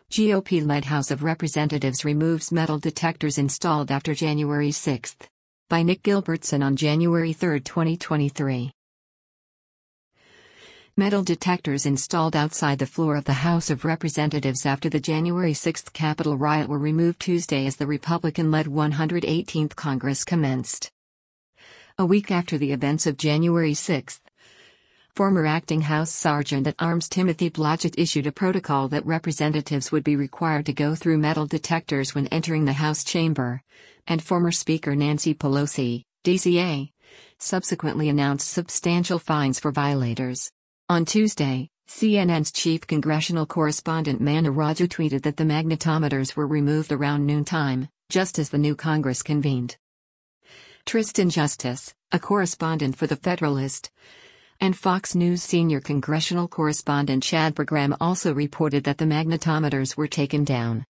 GOP-led House of Representatives removes metal detectors installed after January 6. By Nick Gilbertson on January 3, 2023. Metal detectors installed outside the floor of the House of Representatives after the January 6 Capitol riot were removed Tuesday as the Republican-led 118th Congress commenced. A week after the events of January 6, former acting House Sergeant at Arms Timothy Blodgett issued a protocol that representatives would be required to go through metal detectors when entering the House chamber, and former Speaker Nancy Pelosi, DCA, subsequently announced substantial fines for violators. On Tuesday, CNN's chief congressional correspondent Manu Raju tweeted that the magnetometers were removed around noontime, just as the new Congress convened. Tristan Justice, a correspondent for The Federalist, and Fox News senior congressional correspondent Chad Bergram also reported that the magnetometers were taken down.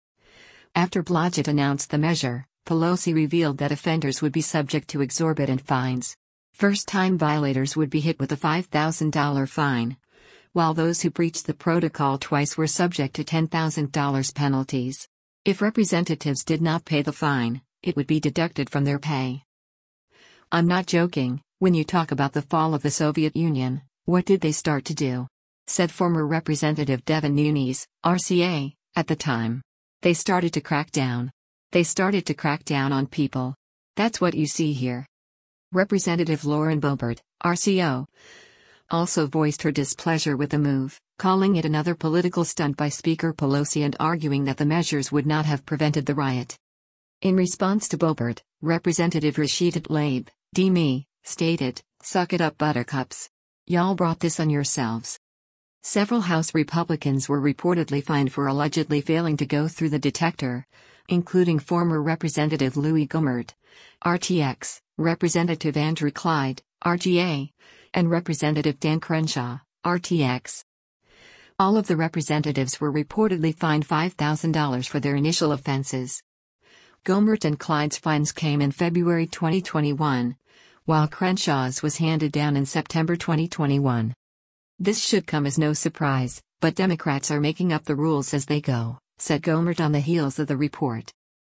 After Blodgett announced the measure, Pelosi revealed that offenders would be subject to exorbitant fines. First-time violators would be hit with a $5,000 fine, while those who breached the protocol twice were subject to $10,000 penalties. If representatives did not pay the fine, it would be deducted from their pay. I'm not joking. When you talk about the fall of the Soviet Union, what did they start to do? Said former Representative Devin Nunes, RCA, at the time. They started to crack down. They started to crack down on people. That's what you see here. Representative Lauren Boebert, RCO, also voiced her displeasure with the move, calling it another political stunt by Speaker Pelosi and arguing that the measures would not have prevented the riot. In response to Boebert, Representative Rashida Tlaib, D.Me, stated, "Suck it up, buttercups. Y'all brought this on yourselves." Several House Republicans were reportedly fined for allegedly failing to go through the detector, including former Representative Louis Gohmert, RTX, Representative Andrew Clyde, RGA, and Representative Dan Crenshaw, RTX. All of the representatives were reportedly fined $5,000 for their initial offenses. Gohmert and Clyde's fines came in February 2021. While Crenshaw's was handed down in September 2021. This should come as no surprise, but Democrats are making up the rules as they go, said Gohmert on the heels of the report.